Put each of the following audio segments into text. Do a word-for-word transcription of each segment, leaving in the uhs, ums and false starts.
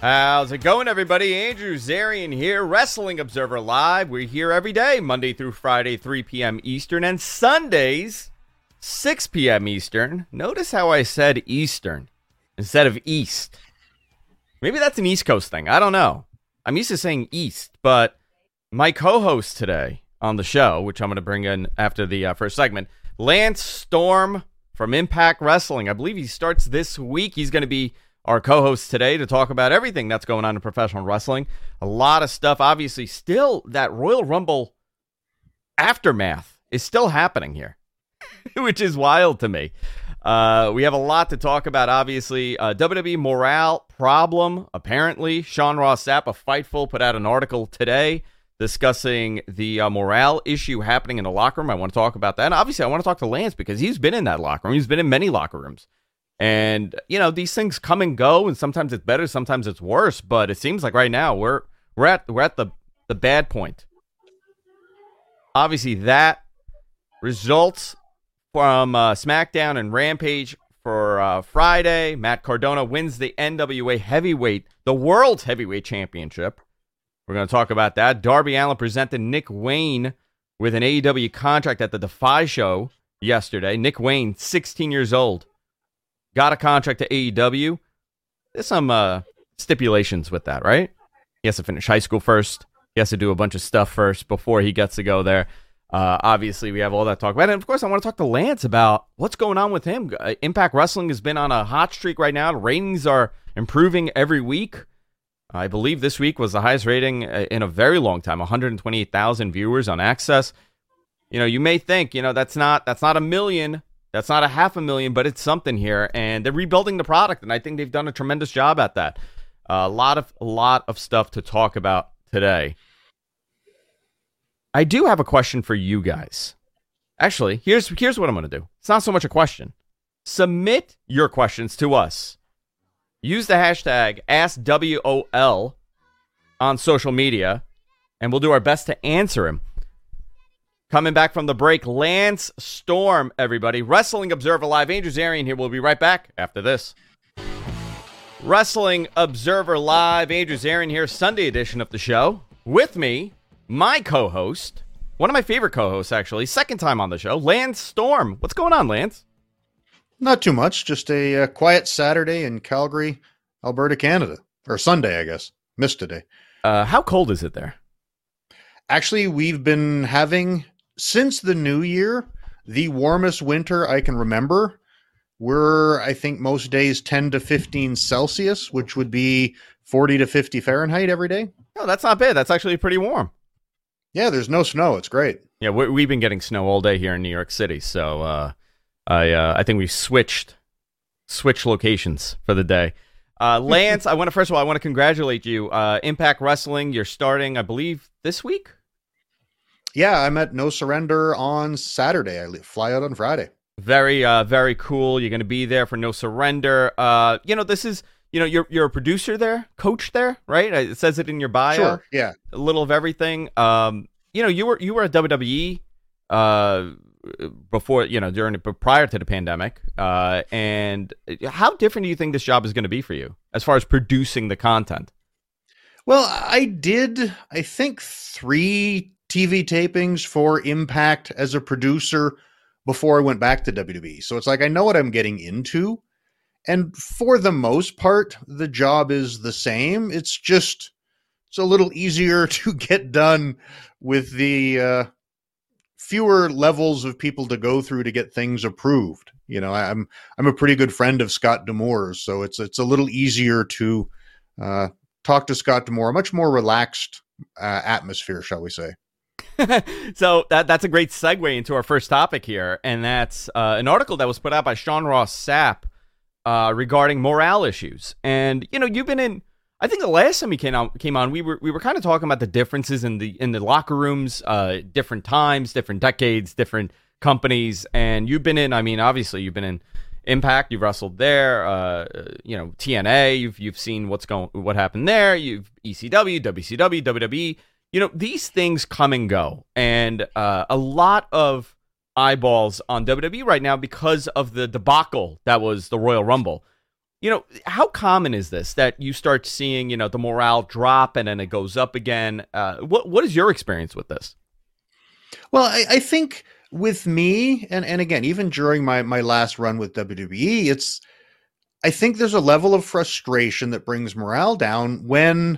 How's it going, everybody? Andrew Zarian here, Wrestling Observer Live. We're here every day, Monday through Friday, three p.m. Eastern, and Sundays, six p.m. Eastern. Notice how I said Eastern instead of East. Maybe that's an East Coast thing. I don't know. I'm used to saying East, but my co-host today on the show, which I'm going to bring in after the uh, first segment, Lance Storm from Impact Wrestling. I believe he starts this week. He's going to be our co-host today to talk about everything that's going on in professional wrestling. A lot of stuff. Obviously, still that Royal Rumble aftermath is still happening here, which is wild to me. Uh, we have a lot to talk about, obviously. Uh, W W E morale problem, apparently. Sean Ross Sapp of Fightful put out an article today discussing the uh, morale issue happening in the locker room. I want to talk about that. And obviously, I want to talk to Lance because he's been in that locker room. He's been in many locker rooms. And, you know, these things come and go, and sometimes it's better, sometimes it's worse. But it seems like right now we're we're at we're at the, the bad point. Obviously, that results from uh, SmackDown and Rampage for uh, Friday. Matt Cardona wins the N W A Heavyweight, the World Heavyweight Championship. We're going to talk about that. Darby Allin presented Nick Wayne with an A E W contract at the Defy show yesterday. Nick Wayne, sixteen years old. Got a contract to A E W. There's some uh, stipulations with that, right? He has to finish high school first. He has to do a bunch of stuff first before he gets to go there. Uh, obviously, we have all that talk about. And, of course, I want to talk to Lance about what's going on with him. Uh, Impact Wrestling has been on a hot streak right now. The ratings are improving every week. I believe this week was the highest rating in a very long time, one hundred twenty-eight thousand viewers on Access. You know, you may think, you know, that's not that's not a million. That's not a half a million, but it's something here, and they're rebuilding the product, and I think they've done a tremendous job at that. Uh, a lot of a lot of stuff to talk about today. I do have a question for you guys. Actually, here's here's what I'm going to do. It's not so much a question. Submit your questions to us. Use the hashtag Ask W O L on social media, and we'll do our best to answer him. Coming back from the break, Lance Storm, everybody. Wrestling Observer Live. Andrew Zarian here. We'll be right back after this. Wrestling Observer Live. Andrew Zarian here. Sunday edition of the show. With me, my co-host, one of my favorite co-hosts, actually. Second time on the show, Lance Storm. What's going on, Lance? Not too much. Just a uh, quiet Saturday in Calgary, Alberta, Canada. Or Sunday, I guess. Missed today. Uh, how cold is it there? Actually, we've been having... Since the new year, the warmest winter I can remember, we're, I think, most days ten to fifteen Celsius, which would be forty to fifty Fahrenheit every day. Oh, that's not bad. That's actually pretty warm. Yeah, there's no snow. It's great. Yeah, we, we've been getting snow all day here in New York City, so uh, I uh, I think we switched switched locations for the day. Uh, Lance, I want to first of all, I want to congratulate you. Uh, Impact Wrestling, you're starting, I believe, this week. Yeah, I'm at No Surrender on Saturday. I fly out on Friday. Very, uh, very cool. You're going to be there for No Surrender. Uh, you know, this is, you know, you're you're a producer there, coach there, right? It says it in your bio. Sure. Yeah. A little of everything. Um, you know, you were you were at W W E uh before, you know, during prior to the pandemic. Uh, and how different do you think this job is going to be for you as far as producing the content? Well, I did, I think, three T V tapings for Impact as a producer before I went back to W W E. So it's like, I know what I'm getting into. And for the most part, the job is the same. It's just, it's a little easier to get done with the uh, fewer levels of people to go through to get things approved. You know, I'm, I'm a pretty good friend of Scott D'Amour's, so it's, it's a little easier to uh, talk to Scott D'Amour, a much more relaxed uh, atmosphere, shall we say. So that that's a great segue into our first topic here, and that's uh, an article that was put out by Sean Ross Sapp uh, regarding morale issues. And you know, you've been in. I think the last time he came on, came on, we were we were kind of talking about the differences in the in the locker rooms, uh, different times, different decades, different companies, and you've been in. I mean, obviously, you've been in Impact. You've wrestled there. Uh, you know, T N A. You've you've seen what's going, what happened there. You've E C W, W C W, W W E. You know, these things come and go, and uh, a lot of eyeballs on W W E right now because of the debacle that was the Royal Rumble. you know, how common is this that you start seeing, you know, the morale drop and then it goes up again? Uh, what what is your experience with this? Well, I, I think with me, and, and again, even during my, my last run with W W E, it's, I think there's a level of frustration that brings morale down when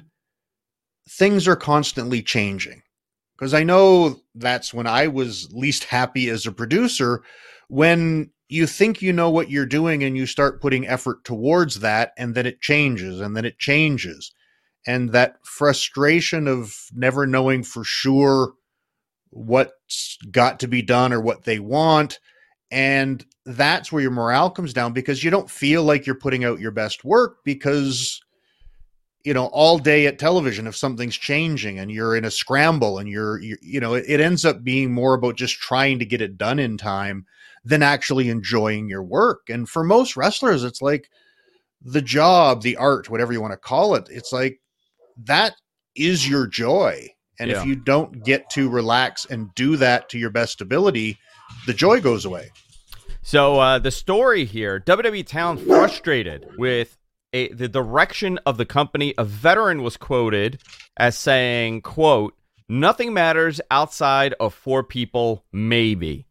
things are constantly changing. Because I know that's when I was least happy as a producer, when you think you know what you're doing and you start putting effort towards that, and then it changes and then it changes. And that frustration of never knowing for sure what's got to be done or what they want. And that's where your morale comes down, because you don't feel like you're putting out your best work, because, you know, all day at television, if something's changing and you're in a scramble and you're, you you know, it, it ends up being more about just trying to get it done in time than actually enjoying your work. And for most wrestlers, it's like the job, the art, whatever you want to call it. It's like, that is your joy. And Yeah. if you don't get to relax and do that to your best ability, the joy goes away. So uh, the story here, W W E talent frustrated with a, the direction of the company. A veteran was quoted as saying, quote, "Nothing matters outside of four people, maybe."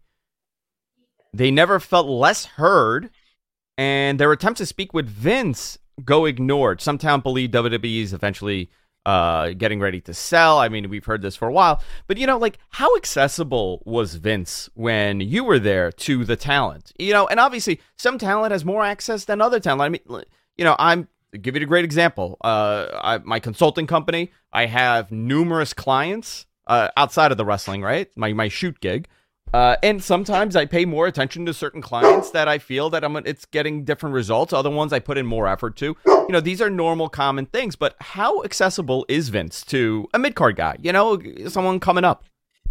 They never felt less heard, and their attempts to speak with Vince go ignored. Some talent believe W W E is eventually uh, getting ready to sell. I mean, we've heard this for a while. But, you know, like, how accessible was Vince when you were there to the talent? You know, and obviously, some talent has more access than other talent. I mean, you know, I'm I'll give you a great example. Uh, I, my consulting company, I have numerous clients uh, outside of the wrestling, right? My my shoot gig. Uh, and sometimes I pay more attention to certain clients that I feel that I'm it's getting different results. Other ones I put in more effort to. You know, these are normal, common things. But how accessible is Vince to a mid-card guy? You know, someone coming up.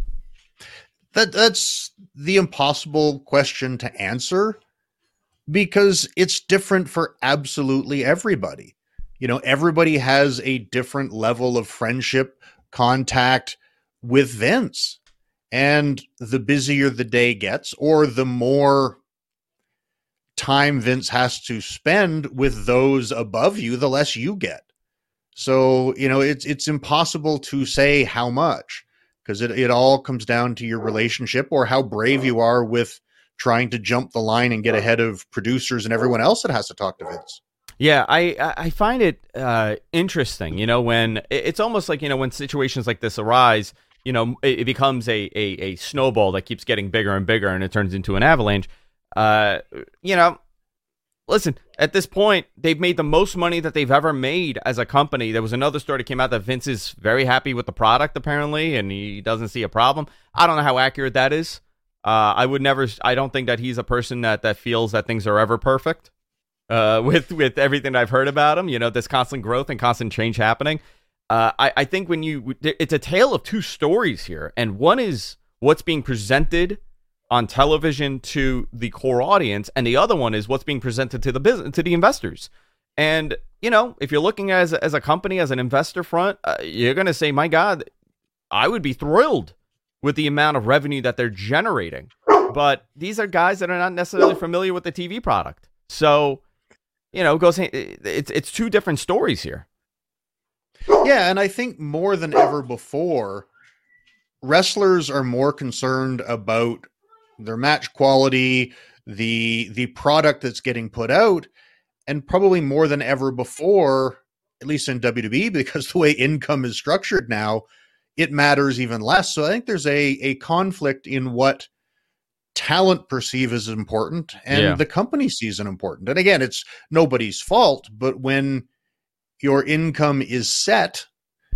That that's the impossible question to answer, because it's different for absolutely everybody. You know, everybody has a different level of friendship, contact with Vince. And the busier the day gets, or the more time Vince has to spend with those above you, the less you get. So, you know, it's it's impossible to say how much, because it, it all comes down to your relationship or how brave you are with trying to jump the line and get ahead of producers and everyone else that has to talk to Vince. Yeah, I I find it uh, interesting, you know, when it's almost like, you know, when situations like this arise, you know, it, it becomes a, a, a snowball that keeps getting bigger and bigger, and it turns into an avalanche. Uh, you know, listen, at this point, they've made the most money that they've ever made as a company. There was another story that came out that Vince is very happy with the product, apparently, and he doesn't see a problem. I don't know how accurate that is. Uh, I would never, I don't think that he's a person that, that feels that things are ever perfect. Uh, with, with everything I've heard about him, you know, there's constant growth and constant change happening. Uh, I, I think when you, it's a tale of two stories here, and one is what's being presented on television to the core audience, and the other one is what's being presented to the business, to the investors. And, you know, if you're looking as, as a company, as an investor front, uh, you're going to say, my God, I would be thrilled with the amount of revenue that they're generating. But these are guys that are not necessarily familiar with the T V product. So, you know, it goes, it's, it's two different stories here. Yeah, and I think more than ever before, wrestlers are more concerned about their match quality, the the product that's getting put out, and probably more than ever before, at least in W W E, because the way income is structured now, it matters even less. So I think there's a a conflict in what talent perceive as important and Yeah. the company sees as important. And again, it's nobody's fault, but when your income is set,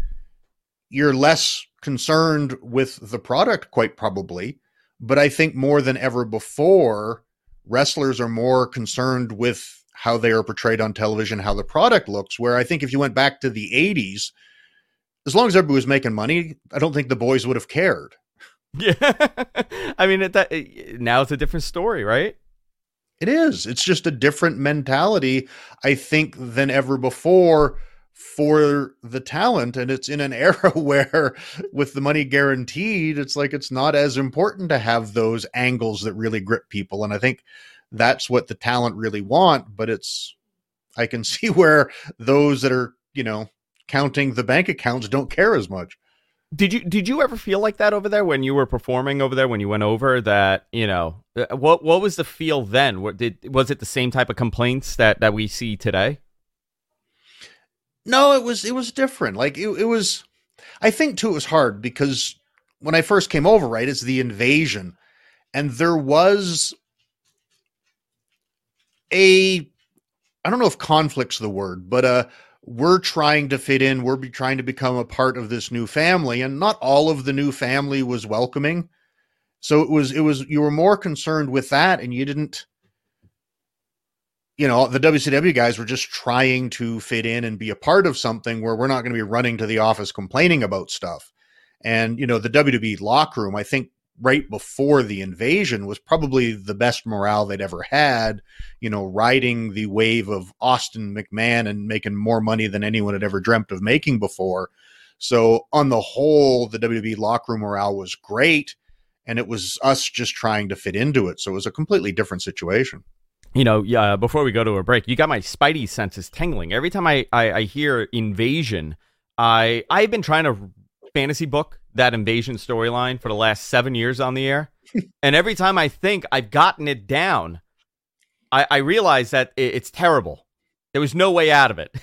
you're less concerned with the product, quite probably. But I think more than ever before, wrestlers are more concerned with how they are portrayed on television, how the product looks, where I think if you went back to the eighties, as long as everybody was making money, I don't think the boys would have cared. Yeah. I mean, it, that, it, now it's a different story, right? It is. It's just a different mentality, I think, than ever before for the talent. And it's in an era where with the money guaranteed, it's like it's not as important to have those angles that really grip people. And I think that's what the talent really want. But it's I can see where those that are, you know, counting the bank accounts don't care as much. Did you did you ever feel like that over there when you were performing over there, when you went over, that, you know, what what was the feel then? What did was it the same type of complaints that, that we see today? No, it was it was different. Like it, it was, I think too, it was hard because when I first came over, right, it's the invasion, and there was a, I don't know if conflict's the word, but uh we're trying to fit in. We're be trying to become a part of this new family, and not all of the new family was welcoming. So it was, it was, you were more concerned with that, and you didn't, you know, the W C W guys were just trying to fit in and be a part of something where we're not going to be running to the office complaining about stuff. And, you know, the W W E locker room, I think right before the invasion, was probably the best morale they'd ever had, you know, riding the wave of Austin McMahon and making more money than anyone had ever dreamt of making before. So on the whole, the W W E locker room morale was great, and it was us just trying to fit into it. So it was a completely different situation. You know, yeah, before we go to a break, you got my spidey senses tingling. Every time I, I, I hear invasion, I, I've been trying to fantasy book that invasion storyline for the last seven years on the air. And every time I think I've gotten it down, I, I realize that it, it's terrible. There was no way out of it.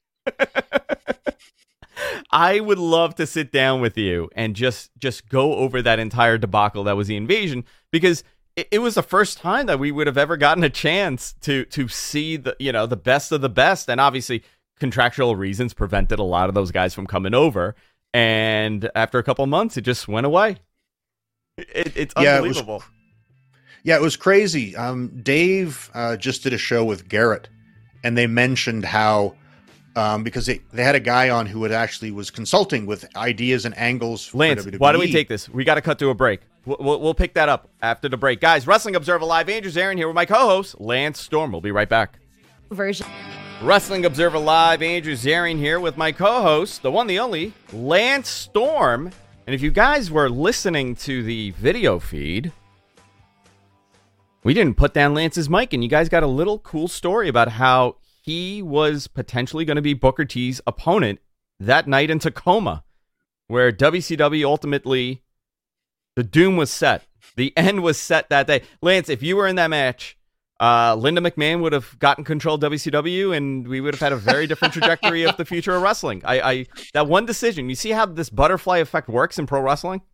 I would love to sit down with you and just, just go over that entire debacle that was the invasion, because it, it was the first time that we would have ever gotten a chance to, to see the, you know, the best of the best. And obviously contractual reasons prevented a lot of those guys from coming over. And after a couple of months, it just went away. It, it's unbelievable. Yeah, it was, yeah, it was crazy. Um, Dave uh, just did a show with Garrett, and they mentioned how, um, because they, they had a guy on who had actually was consulting with ideas and angles for Lance, W W E. Why don't we take this? We got to cut to a break. We'll, we'll, we'll pick that up after the break. Guys, Wrestling Observer Live, Andrew Zarian here with my co-host, Lance Storm. We'll be right back. Version. Wrestling Observer Live, Andrew Zarian here with my co-host, the one, the only, Lance Storm. And if you guys were listening to the video feed, we didn't put down Lance's mic, and you guys got a little cool story about how he was potentially going to be Booker T's opponent that night in Tacoma, where W C W ultimately, the doom was set. The end was set that day. Lance, if you were in that match, Uh, Linda McMahon would have gotten control of W C W, and we would have had a very different trajectory of the future of wrestling. I, I that one decision, you see how this butterfly effect works in pro wrestling?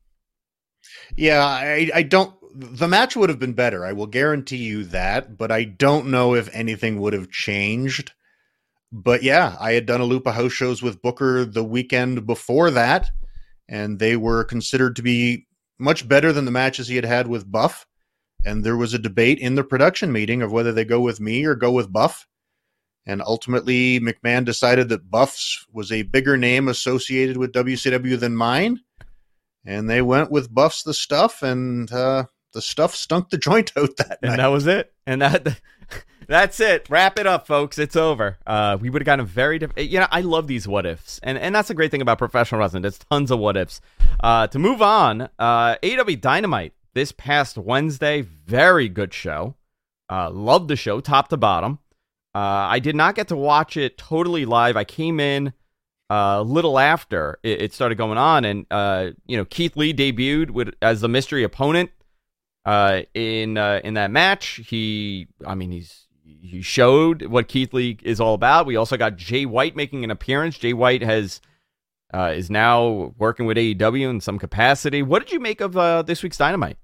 Yeah, I, I don't. The match would have been better. I will guarantee you that, but I don't know if anything would have changed. But yeah, I had done a loop of house shows with Booker the weekend before that, and they were considered to be much better than the matches he had had with Buff. And there was a debate in the production meeting of whether they go with me or go with Buff. And ultimately, McMahon decided that Buff's was a bigger name associated with W C W than mine. And they went with Buff's the Stuff, and uh, the stuff stunk the joint out that and night. And that was it. And that that's it. Wrap it up, folks. It's over. Uh, we would have gotten a very different... You know, I love these what-ifs. And, and that's the great thing about professional wrestling. There's tons of what-ifs. Uh, to move on, uh, A E W Dynamite. This past Wednesday, very good show. Uh, loved the show, top to bottom. Uh, I did not get to watch it totally live. I came in uh, a little after it, it started going on, and uh, you know, Keith Lee debuted with as the mystery opponent uh, in uh, in that match. He, I mean, he's he showed what Keith Lee is all about. We also got Jay White making an appearance. Jay White has. Uh, is now working with A E W in some capacity. What did you make of uh, this week's Dynamite?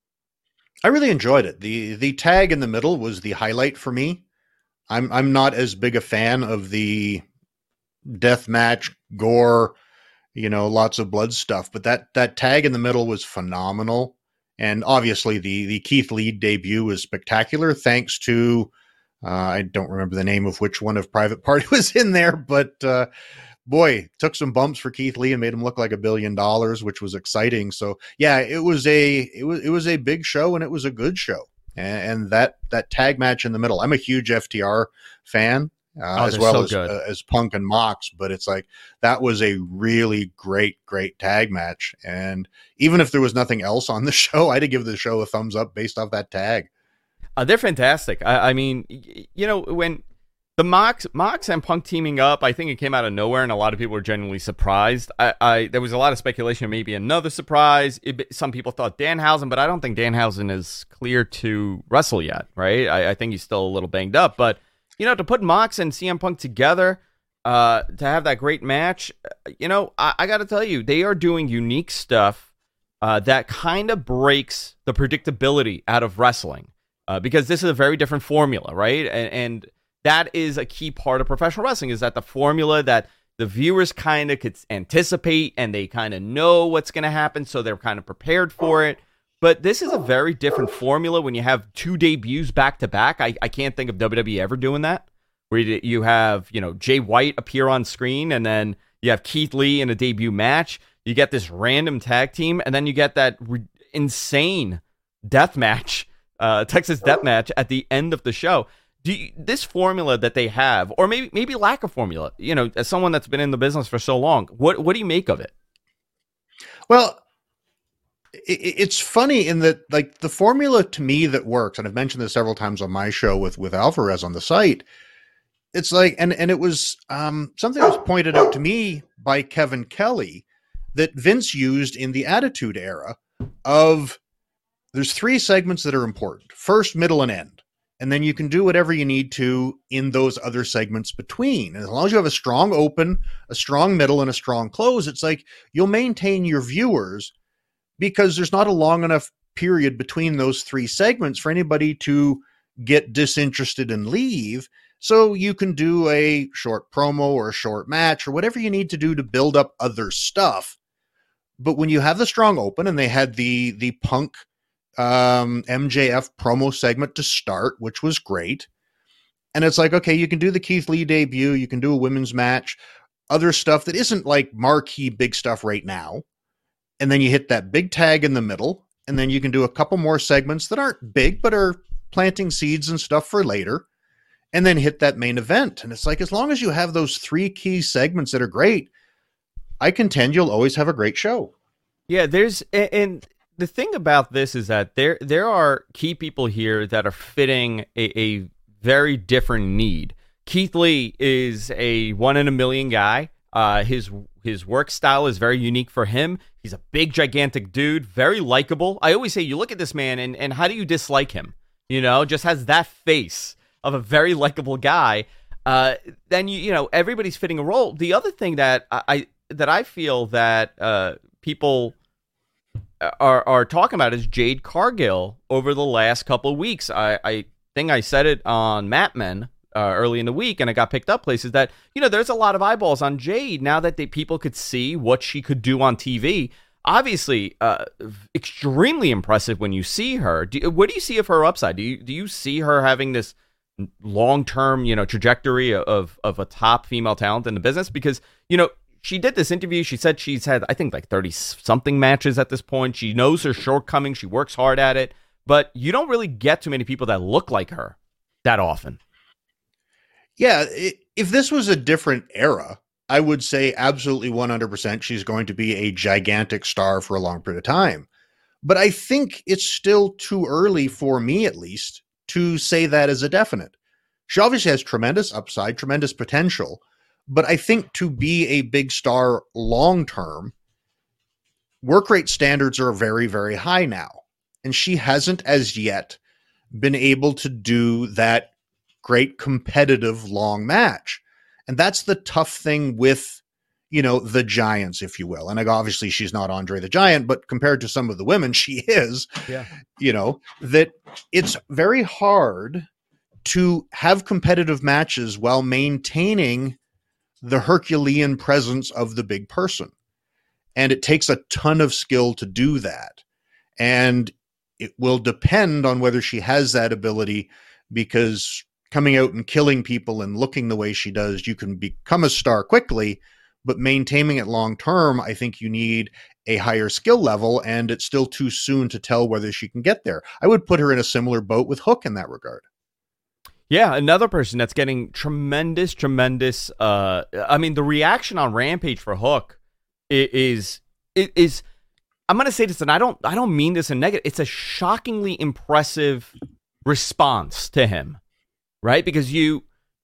I really enjoyed it. The the tag in the middle was the highlight for me. I'm I'm not as big a fan of the death match, gore, you know, lots of blood stuff, but that that tag in the middle was phenomenal. And obviously the the Keith Lee debut was spectacular, thanks to uh, I don't remember the name of which one of Private Party was in there, but uh, boy, took some bumps for Keith Lee and made him look like a billion dollars, which was exciting. So yeah, it was a, it was, it was a big show, and it was a good show. And, and that, that tag match in the middle, I'm a huge F T R fan, uh, oh, as well so as, uh, as Punk and Mox, but it's like, that was a really great, great tag match. And even if there was nothing else on the show, I'd give the show a thumbs up based off that tag. Uh, they're fantastic. I, I mean, you know, when, The Mox, Mox and Punk teaming up, I think it came out of nowhere, and a lot of people were genuinely surprised. I, I there was a lot of speculation, maybe another surprise. It, some people thought Danhausen, but I don't think Danhausen is clear to wrestle yet, right? I, I think he's still a little banged up. But, you know, to put Mox and C M Punk together, uh, to have that great match, you know, I, I got to tell you, they are doing unique stuff uh, that kind of breaks the predictability out of wrestling, uh, because this is a very different formula, right? And, and that is a key part of professional wrestling, is that the formula that the viewers kind of could anticipate and they kind of know what's going to happen, so they're kind of prepared for it. But this is a very different formula when you have two debuts back to back. I, I can't think of W W E ever doing that, where you have, you know, Jay White appear on screen and then you have Keith Lee in a debut match. You get this random tag team, and then you get that re- insane death match, uh, Texas death match at the end of the show. Do you, this formula that they have, or maybe maybe lack of formula, you know, as someone that's been in the business for so long, what what do you make of it? Well, it, it's funny in that, like, the formula to me that works, and I've mentioned this several times on my show with with Alvarez on the site. It's like, and and it was um, something that was pointed out to me by Kevin Kelly that Vince used in the Attitude Era. Of there's three segments that are important: first, middle, and end. And then you can do whatever you need to in those other segments between. And as long as you have a strong open, a strong middle, and a strong close, it's like you'll maintain your viewers, because there's not a long enough period between those three segments for anybody to get disinterested and leave. So you can do a short promo or a short match or whatever you need to do to build up other stuff. But when you have the strong open, and they had the the Punk um M J F promo segment to start, which was great, and it's like, okay, you can do the Keith Lee debut, you can do a women's match, other stuff that isn't like marquee big stuff right now, and then you hit that big tag in the middle, and then you can do a couple more segments that aren't big but are planting seeds and stuff for later, and then hit that main event. And it's like, as long as you have those three key segments that are great, I contend you'll always have a great show. Yeah, there's and the thing about this is that there there are key people here that are fitting a, a very different need. Keith Lee is a one in a million guy. Uh, his his work style is very unique for him. He's a big, gigantic dude, very likable. I always say, you look at this man, and, and how do you dislike him? You know, just has that face of a very likable guy. Uh, then you you know everybody's fitting a role. The other thing that I, I that I feel that uh, people Are, are talking about is Jade Cargill over the last couple of weeks. I, I think I said it on Mat Men uh, early in the week, and it got picked up places that, you know, there's a lot of eyeballs on Jade now that they, people could see what she could do on T V. Obviously, uh, extremely impressive when you see her. Do, what do you see of her upside? Do you do you see her having this long-term, you know, trajectory of of a top female talent in the business? Because, you know, she did this interview. She said she's had, I think, like thirty-something matches at this point. She knows her shortcomings. She works hard at it. But you don't really get too many people that look like her that often. Yeah, if this was a different era, I would say absolutely one hundred percent she's going to be a gigantic star for a long period of time. But I think it's still too early, for me at least, to say that as a definite. She obviously has tremendous upside, tremendous potential. But I think to be a big star long-term, work rate standards are very, very high now. And she hasn't as yet been able to do that great competitive long match. And that's the tough thing with, you know, the Giants, if you will. And like, obviously she's not Andre the Giant, but compared to some of the women, she is, yeah. You know, that it's very hard to have competitive matches while maintaining the Herculean presence of the big person. And it takes a ton of skill to do that. And it will depend on whether she has that ability, because coming out and killing people and looking the way she does, you can become a star quickly, but maintaining it long-term, I think you need a higher skill level, and it's still too soon to tell whether she can get there. I would put her in a similar boat with Hook in that regard. Yeah, another person that's getting tremendous, tremendous. Uh, I mean, the reaction on Rampage for Hook is is, is I'm going to say this, and I don't, I don't mean this in negative. It's a shockingly impressive response to him, right? Because you,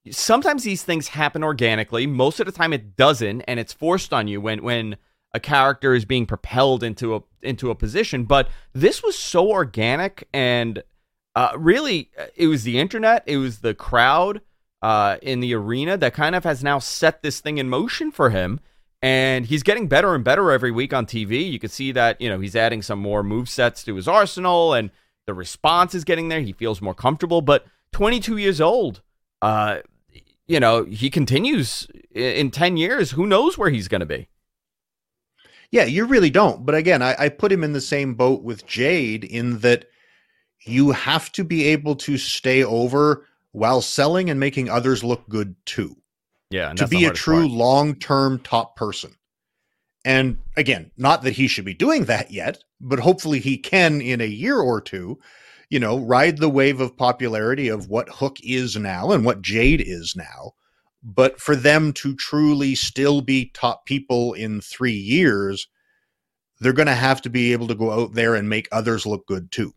sometimes these things happen organically. Most of the time it doesn't, and it's forced on you when when a character is being propelled into a into a position. But this was so organic, and uh, really, it was the internet, it was the crowd uh, in the arena that kind of has now set this thing in motion for him. And he's getting better and better every week on T V. You can see that, you know, he's adding some more movesets to his arsenal, and the response is getting there. He feels more comfortable. But twenty-two years old, uh, you know, he continues in ten years. Who knows where he's going to be? Yeah, you really don't. But again, I, I put him in the same boat with Jade in that you have to be able to stay over while selling and making others look good too. Yeah, and to be a true part. long-term top person. And again, not that he should be doing that yet, but hopefully he can in a year or two, you know, ride the wave of popularity of what Hook is now and what Jade is now. But for them to truly still be top people in three years, they're going to have to be able to go out there and make others look good too.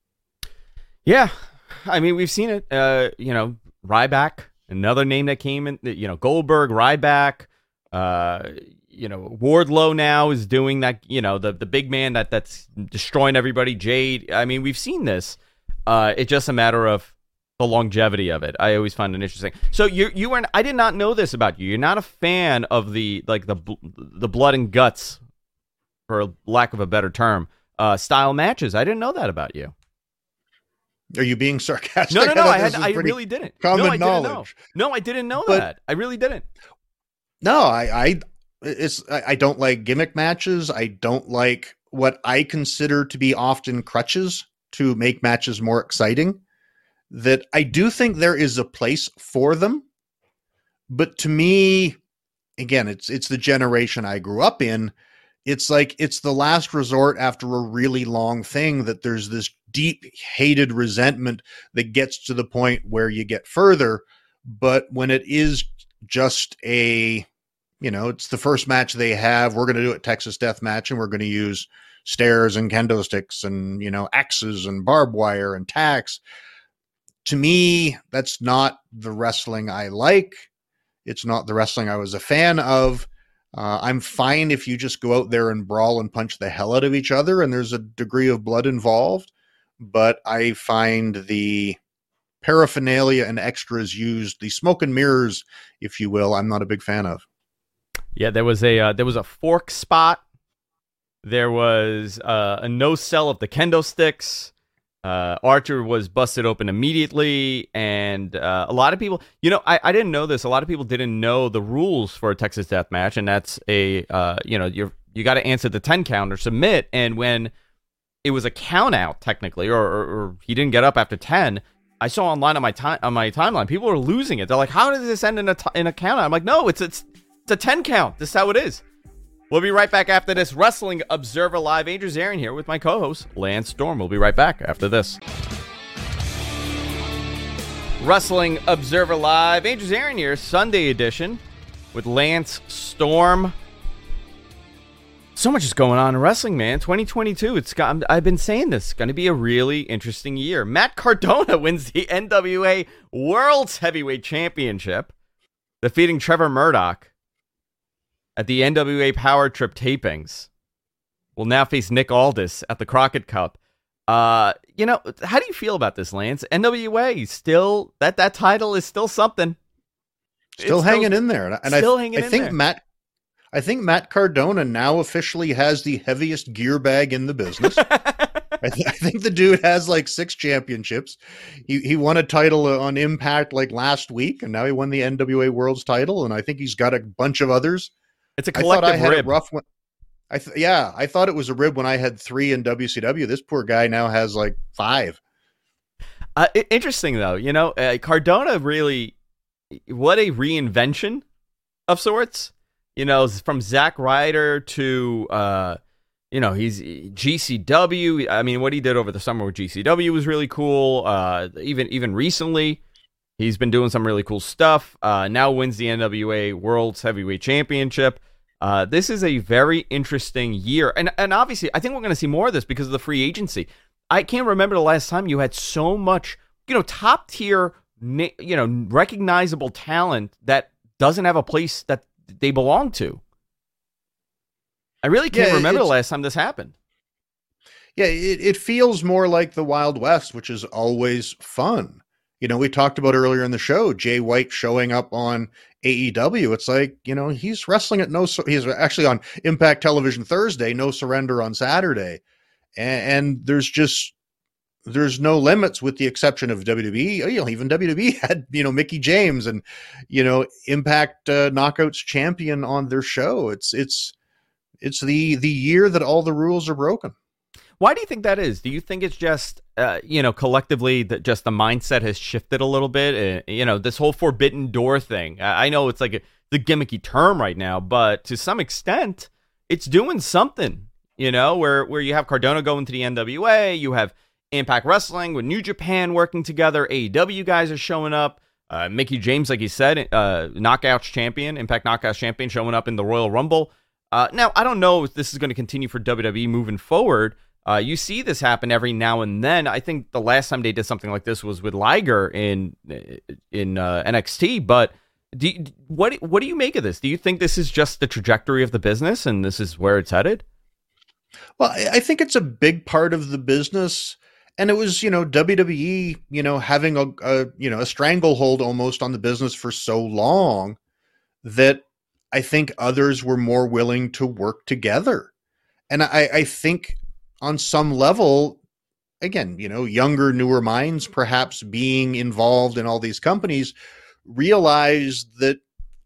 Yeah. I mean, we've seen it, uh, you know, Ryback, another name that came in, you know, Goldberg, Ryback, uh, you know, Wardlow now is doing that, you know, the, the big man that that's destroying everybody, Jade. I mean, we've seen this. Uh, it's just a matter of the longevity of it. I always find it interesting. So you you weren't. I did not know this about you. You're not a fan of the like the the blood and guts, for lack of a better term, uh, style matches. I didn't know that about you. Are you being sarcastic? No, no, no. I, I had. I really didn't. Common no, I knowledge. Didn't know. No, I didn't know but, that. I really didn't. No, I, I, it's. I, I don't like gimmick matches. I don't like what I consider to be often crutches to make matches more exciting. That I do think there is a place for them, but to me, again, it's it's the generation I grew up in. It's like it's the last resort after a really long thing that there's this deep hated resentment that gets to the point where you get further. But when it is just a, you know, it's the first match they have, we're going to do it Texas Death Match, and we're going to use stairs and kendo sticks and, you know, axes and barbed wire and tacks. To me, that's not the wrestling I like. It's not the wrestling I was a fan of. Uh, I'm fine if you just go out there and brawl and punch the hell out of each other and there's a degree of blood involved. But I find the paraphernalia and extras used, the smoke and mirrors, if you will, I'm not a big fan of. Yeah, there was a uh, there was a fork spot. There was uh, a no sell of the kendo sticks. Uh, Archer was busted open immediately, and uh, a lot of people, you know, I, I didn't know this. A lot of people didn't know the rules for a Texas Death Match, and that's a, uh, you know, you're you got to answer the ten count or submit. And when it was a count out, technically, or, or, or he didn't get up after ten, I saw online on my time on my timeline, people are losing it. They're like, "How does this end in a t- in a count out?" I'm like, "No, it's it's it's a ten count. This is how it is." We'll be right back after this. Wrestling Observer Live. Andrew Zarian here with my co-host, Lance Storm. We'll be right back after this. Wrestling Observer Live. Andrew Zarian here, Sunday edition with Lance Storm. So much is going on in wrestling, man. twenty twenty-two. It's got, I've been saying this. It's going to be a really interesting year. Matt Cardona wins the N W A World's Heavyweight Championship, defeating Trevor Murdoch at the N W A Power Trip tapings. Will now face Nick Aldis at the Crockett Cup. Uh, you know, how do you feel about this, Lance? N W A still, that that title is still something. Still it's hanging still, in there, and still I, hanging I in think there. Matt, I think Matt Cardona now officially has the heaviest gear bag in the business. I, th- I think the dude has like six championships. He he won a title on Impact like last week, and now he won the N W A World's title, and I think he's got a bunch of others. It's a collective I thought I had rib. A rough one. I th- yeah, I thought it was a rib when I had three in W C W. This poor guy now has like five. Uh, interesting though, you know, uh, Cardona really, what a reinvention of sorts. You know, from Zack Ryder to, uh, you know, he's G C W. I mean, what he did over the summer with G C W was really cool. Uh, even even recently, he's been doing some really cool stuff. Uh, now wins the N W A World's Heavyweight Championship. Uh, this is a very interesting year. And and obviously, I think we're going to see more of this because of the free agency. I can't remember the last time you had so much, you know, top tier you know, recognizable talent that doesn't have a place that they belong to. I really can't Yeah, remember the it's- last time this happened. Yeah, it, it feels more like the Wild West, which is always fun. You know, we talked about earlier in the show, Jay White showing up on A E W. It's like, you know, he's wrestling at no, Sur- he's actually on Impact Television Thursday, No Surrender on Saturday. And, and there's just, there's no limits with the exception of W W E. You know, even W W E had, you know, Mickey James and, you know, Impact uh, Knockouts champion on their show. It's, it's, it's the, the year that all the rules are broken. Why do you think that is? Do you think it's just, uh, you know, collectively that just the mindset has shifted a little bit? Uh, you know, this whole forbidden door thing. I, I know it's like a, the gimmicky term right now, but to some extent, it's doing something. You know, where where you have Cardona going to the N W A, you have Impact Wrestling with New Japan working together, A E W guys are showing up. Uh, Mickey James, like you said, uh, Knockouts champion, Impact Knockouts champion, showing up in the Royal Rumble. Uh, now, I don't know if this is going to continue for W W E moving forward. Uh, you see this happen every now and then. I think the last time they did something like this was with Liger in in uh, N X T. But do you, what what do you make of this? Do you think this is just the trajectory of the business and this is where it's headed? Well, I think it's a big part of the business. And it was, you know, W W E, you know, having a, a you know, a stranglehold almost on the business for so long that I think others were more willing to work together. And I, I think on some level, again, you know, younger, newer minds perhaps being involved in all these companies realize that,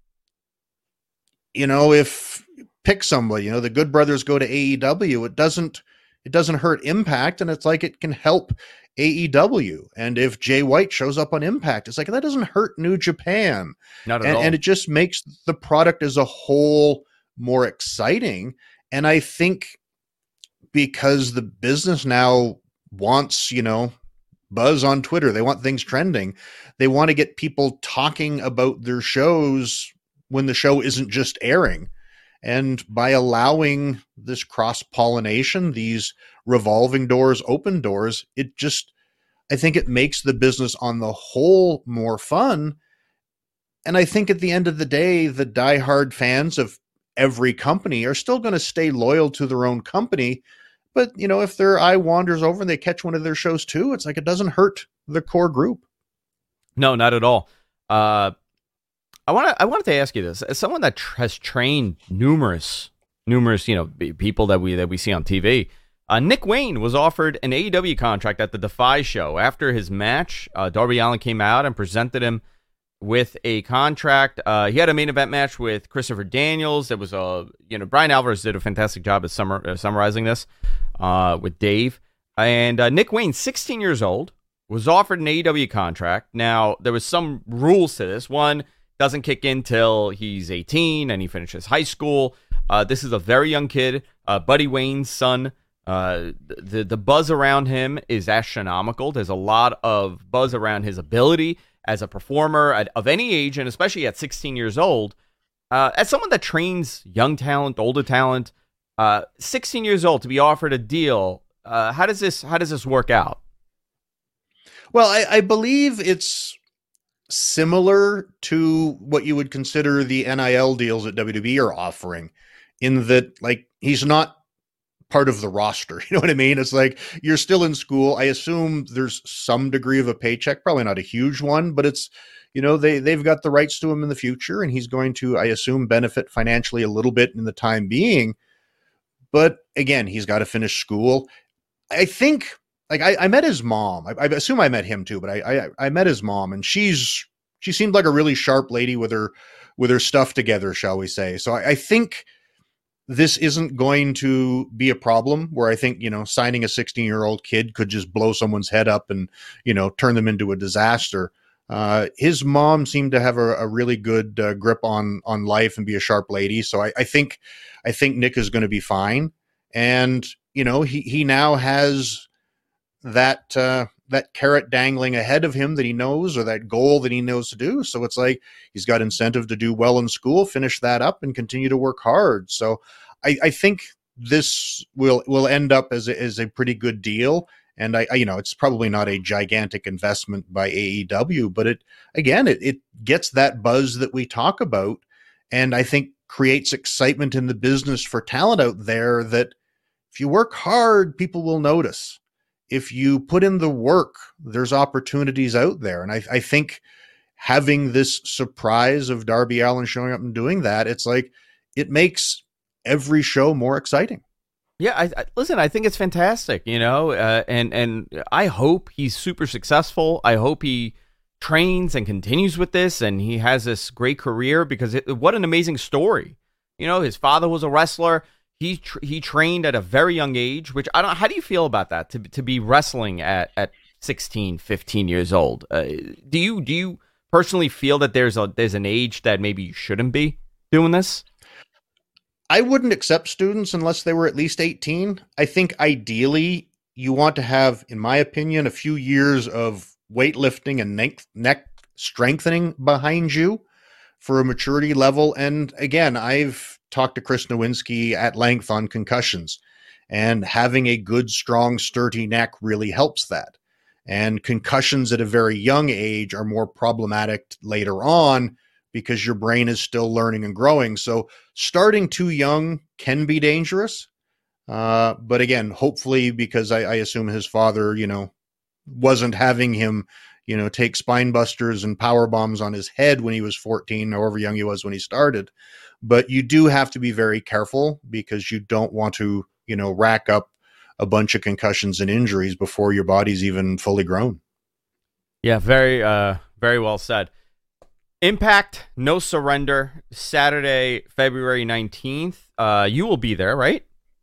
you know, if pick somebody, you know, the Good Brothers go to A E W, it doesn't, it doesn't hurt Impact. And it's like, it can help A E W. And if Jay White shows up on Impact, it's like, that doesn't hurt New Japan. Not at and, all. and it just makes the product as a whole more exciting. And I think because the business now wants, you know, buzz on Twitter, they want things trending. They want to get people talking about their shows when the show isn't just airing. And by allowing this cross-pollination, these revolving doors, open doors, it just, I think it makes the business on the whole more fun. And I think at the end of the day, the diehard fans of every company are still going to stay loyal to their own company. But, you know, if their eye wanders over and they catch one of their shows too, it's like, it doesn't hurt the core group. No, not at all. Uh, I want to. I wanted to ask you this: as someone that tr- has trained numerous, numerous, you know, b- people that we that we see on T V, uh, Nick Wayne was offered an A E W contract at the Defy show after his match. Uh, Darby Allin came out and presented him with a contract. Uh, he had a main event match with Christopher Daniels. It was a, you know, Brian Alvarez did a fantastic job at summer, uh, summarizing this uh, with Dave. And uh, Nick Wayne, sixteen years old, was offered an A E W contract. Now, there was some rules to this. One, doesn't kick in till he's eighteen and he finishes high school. Uh, this is a very young kid, uh, Buddy Wayne's son. Uh, the, the buzz around him is astronomical. There's a lot of buzz around his ability as a performer at, of any age, and especially at sixteen years old. Uh, as someone that trains young talent, older talent, uh, sixteen years old to be offered a deal, uh, how does this how does this work out? Well, I, I believe it's similar to what you would consider the N I L deals that W W E are offering, in that, like, he's not part of the roster. You know what I mean? It's like, you're still in school. I assume there's some degree of a paycheck, probably not a huge one, but it's, you know, they, they've got the rights to him in the future, and he's going to, I assume, benefit financially a little bit in the time being. But again, he's got to finish school. I think, like, I, I met his mom. I, I assume I met him too, but I, I I met his mom, and she's she seemed like a really sharp lady with her with her stuff together, shall we say. So I, I think this isn't going to be a problem where I think, you know, signing a sixteen-year-old kid could just blow someone's head up and, you know, turn them into a disaster. Uh, his mom seemed to have a, a really good uh, grip on on life and be a sharp lady. So I, I think I think Nick is going to be fine. And, you know, he he now has that uh, that carrot dangling ahead of him that he knows, or that goal that he knows to do. So it's like, he's got incentive to do well in school, finish that up, and continue to work hard. So I, I think this will will end up as a, as a pretty good deal. And I, I, you know, it's probably not a gigantic investment by A E W, but it, again, it, it gets that buzz that we talk about. And I think creates excitement in the business for talent out there that if you work hard, people will notice. If you put in the work, there's opportunities out there. And I, I think having this surprise of Darby Allin showing up and doing that, it's like, it makes every show more exciting. Yeah, I, I listen, I think it's fantastic, you know, uh, and, and I hope he's super successful. I hope he trains and continues with this and he has this great career, because it, what an amazing story. You know, his father was a wrestler. He tr- he trained at a very young age, which I don't, how do you feel about that, to to be wrestling at, at sixteen, fifteen years old? Uh, do you do you personally feel that there's a there's an age that maybe you shouldn't be doing this? I wouldn't accept students unless they were at least eighteen. I think ideally you want to have, in my opinion, a few years of weightlifting and neck, neck strengthening behind you for a maturity level. And again, I've talked to Chris Nowinski at length on concussions, and having a good, strong, sturdy neck really helps that. And concussions at a very young age are more problematic later on because your brain is still learning and growing. So starting too young can be dangerous. Uh, but again, hopefully, because I, I assume his father, you know, wasn't having him, you know, take spine busters and power bombs on his head when he was fourteen, however young he was when he started. But you do have to be very careful, because you don't want to, you know, rack up a bunch of concussions and injuries before your body's even fully grown. Yeah, very, uh, very well said. Impact, No Surrender, Saturday, February nineteenth. Uh, you will be there, right?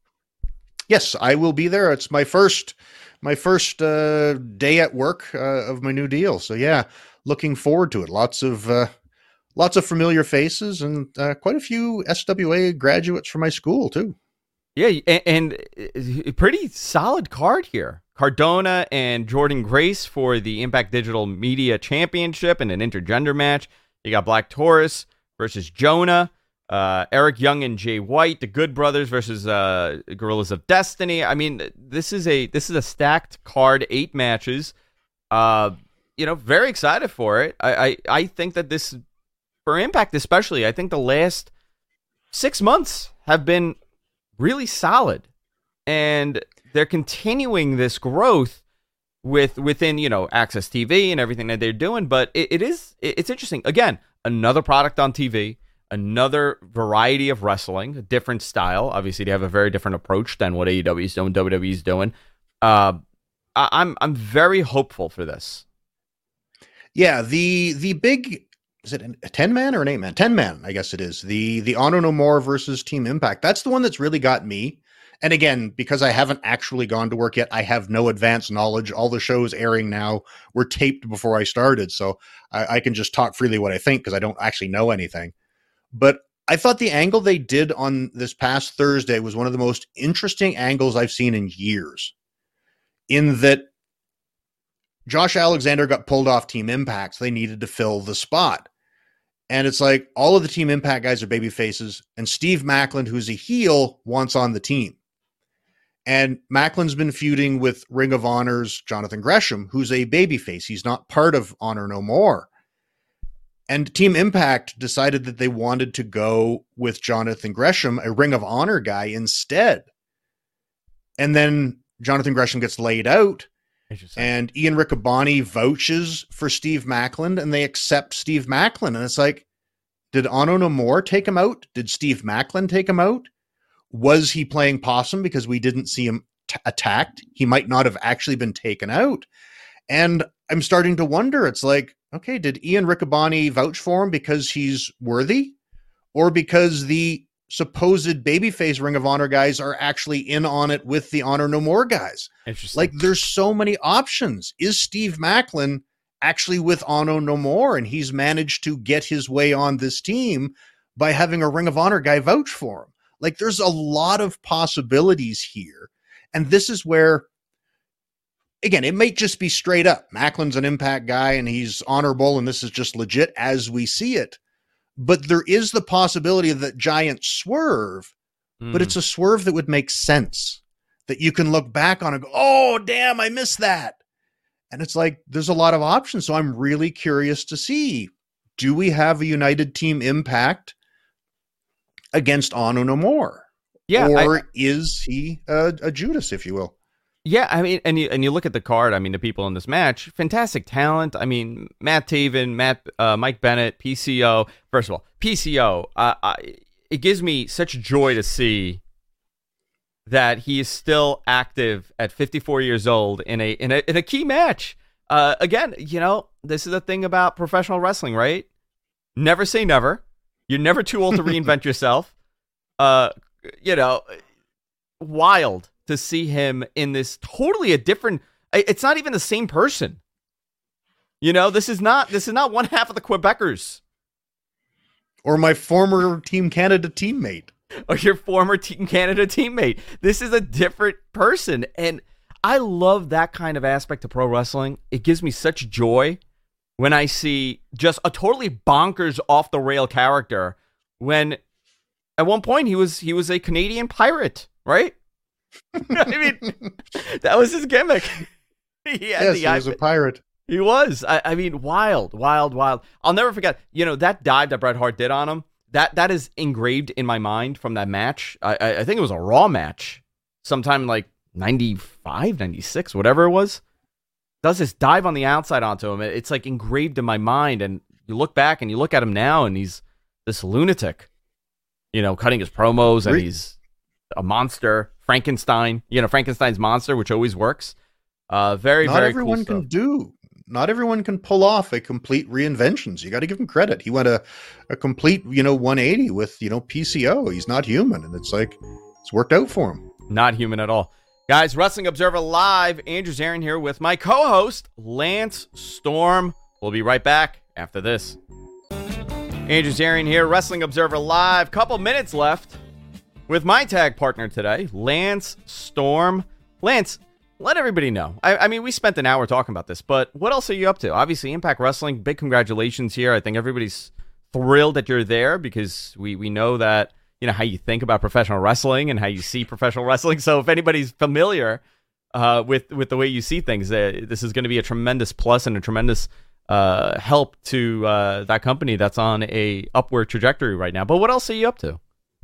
Yes, I will be there. It's my first, my first uh, day at work uh, of my new deal. So yeah, looking forward to it. Lots of, uh, lots of familiar faces, and uh, quite a few S W A graduates from my school too. Yeah, and, and a pretty solid card here. Cardona and Jordan Grace for the Impact Digital Media Championship in an intergender match. You got Black Taurus versus Jonah. Uh, Eric Young and Jay White, the Good Brothers versus uh, Gorillas of Destiny. I mean, this is a this is a stacked card, eight matches. Uh, you know, very excited for it. I, I I think that this, for Impact especially, I think the last six months have been really solid, and they're continuing this growth with within, you know, Access T V and everything that they're doing. But it, it is it's interesting. Again, another product on T V. Another variety of wrestling, a different style. Obviously, they have a very different approach than what A E W is doing, W W E is doing. Uh, I, I'm I'm very hopeful for this. Yeah, the the big, is it a ten man or an eight man? ten man, I guess it is. The the Honor No More versus Team Impact. That's the one that's really got me. And again, because I haven't actually gone to work yet, I have no advanced knowledge. All the shows airing now were taped before I started, so I, I can just talk freely what I think because I don't actually know anything. But I thought the angle they did on this past Thursday was one of the most interesting angles I've seen in years, in that Josh Alexander got pulled off Team Impact, so they needed to fill the spot. And it's like all of the Team Impact guys are baby faces, and Steve Maclin, who's a heel, wants on the team. And Macklin's been feuding with Ring of Honor's Jonathan Gresham, who's a babyface. He's not part of Honor No More. And Team Impact decided that they wanted to go with Jonathan Gresham, a Ring of Honor guy, instead. And then Jonathan Gresham gets laid out, and Ian Riccaboni vouches for Steve Maclin, and they accept Steve Maclin. And it's like, did Honor No More take him out? Did Steve Maclin take him out? Was he playing possum because we didn't see him t- attacked? He might not have actually been taken out. And I'm starting to wonder, it's like, okay, did Ian Riccaboni vouch for him because he's worthy, or because the supposed babyface Ring of Honor guys are actually in on it with the Honor No More guys? Interesting. Like, there's so many options. Is Steve Maclin actually with Honor No More, and he's managed to get his way on this team by having a Ring of Honor guy vouch for him? Like, there's a lot of possibilities here. And this is where, again, it might just be straight up. Macklin's an Impact guy and he's honorable, and this is just legit as we see it. But there is the possibility of that giant swerve, mm. but it's a swerve that would make sense. that you can look back on and go, oh, damn, I missed that. And it's like, there's a lot of options. So I'm really curious to see, do we have a United Team Impact against Anu no more? Yeah. Or I, is he a, a Judas, if you will? Yeah, I mean, and you, and you look at the card, I mean, the people in this match, fantastic talent. I mean, Matt Taven, Matt, uh, Mike Bennett, P C O. First of all, P C O, uh, I, it gives me such joy to see that he is still active at fifty-four years old in a in a, in a key match. Uh, again, you know, this is the thing about professional wrestling, right? Never say never. You're never too old to reinvent yourself. Uh, you know, wild to see him in this totally a different, it's not even the same person. You know, this is not, this is not one half of the Quebecers. Or my former Team Canada teammate. Or your former Team Canada teammate. This is a different person. And I love that kind of aspect of pro wrestling. It gives me such joy when I see just a totally bonkers off the rail character when at one point he was, he was a Canadian pirate, right? I mean, that was his gimmick. He had yes, the he was a pirate. He was. I, I mean, wild, wild, wild. I'll never forget, you know, that dive that Bret Hart did on him, that that is engraved in my mind from that match. I, I, I think it was a Raw match sometime like ninety-five, ninety-six, whatever it was. Does this dive on the outside onto him. It's like engraved in my mind. And you look back and you look at him now and he's this lunatic, you know, cutting his promos and he's a monster. Frankenstein, you know, Frankenstein's monster, which always works. Uh, very, Not very everyone cool can do. Not everyone can pull off a complete reinventions. You got to give him credit. He went a, a complete, you know, one eighty with, you know, P C O. He's not human. And it's like, it's worked out for him. Not human at all. Guys, Wrestling Observer Live. Andrew Zarian here with my co-host, Lance Storm. We'll be right back after this. Andrew Zarian here, Wrestling Observer Live. Couple minutes left with my tag partner today, Lance Storm. Lance, let everybody know. I, I mean, we spent an hour talking about this, but what else are you up to? Obviously, Impact Wrestling, big congratulations here. I think everybody's thrilled that you're there because we, we know that, you know, how you think about professional wrestling and how you see professional wrestling. So if anybody's familiar uh, with, with the way you see things, uh, this is going to be a tremendous plus and a tremendous uh, help to uh, that company that's on a upward trajectory right now. But what else are you up to?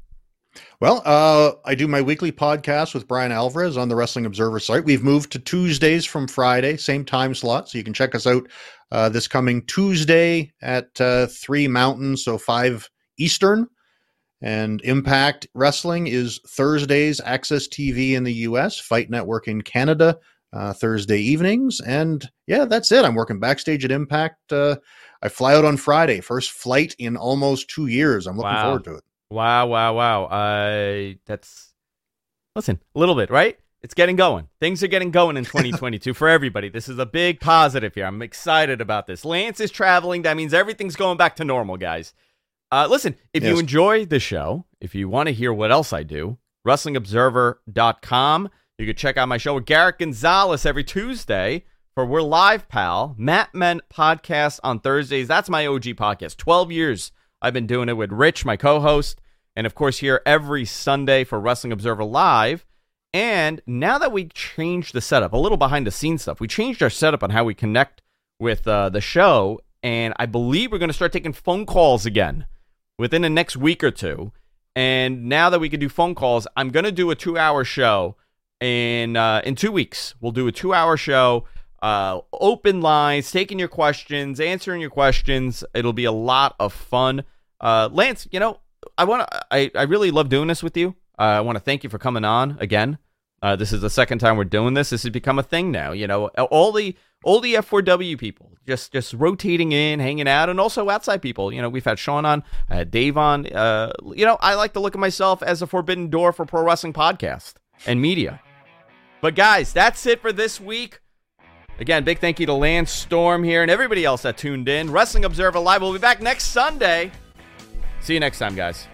Well, uh, I do my weekly podcast with Brian Alvarez on the Wrestling Observer site. We've moved to Tuesdays from Friday, same time slot. So you can check us out uh, this coming Tuesday at uh, three Mountain, so five Eastern. And Impact Wrestling is Thursdays, Access T V in the U S, Fight Network in Canada, uh, Thursday evenings. And yeah, that's it. I'm working backstage at Impact. Uh, I fly out on Friday, first flight in almost two years. I'm looking Wow. forward to it. Wow, wow, wow. Uh, that's, listen, a little bit, right? It's getting going. Things are getting going in twenty twenty-two for everybody. This is a big positive here. I'm excited about this. Lance is traveling. That means everything's going back to normal, guys. Uh, listen, if Yes. you enjoy the show, if you want to hear what else I do, wrestling observer dot com. You can check out my show with Garrett Gonzalez every Tuesday for We're Live, Pal. Matt Ment podcast on Thursdays. That's my O G podcast. twelve years I've been doing it with Rich, my co-host, and of course here every Sunday for Wrestling Observer Live. And now that we changed the setup, a little behind the scenes stuff, we changed our setup on how we connect with uh, the show, and I believe we're going to start taking phone calls again within the next week or two. And now that we can do phone calls, I'm going to do a two-hour show in uh, in two weeks. We'll do a two-hour show. Uh, open lines, taking your questions, answering your questions. It'll be a lot of fun. Uh, Lance, you know, I want to. I, I really love doing this with you. Uh, I want to thank you for coming on again. Uh, this is the second time we're doing this. This has become a thing now. You know, all the all the F four W people just just rotating in, hanging out, and also outside people. You know, we've had Sean on, I had Dave on. Uh, you know, I like to look at myself as a forbidden door for pro wrestling podcast and media. But guys, that's it for this week. Again, big thank you to Lance Storm here and everybody else that tuned in. Wrestling Observer Live will be back next Sunday. See you next time, guys.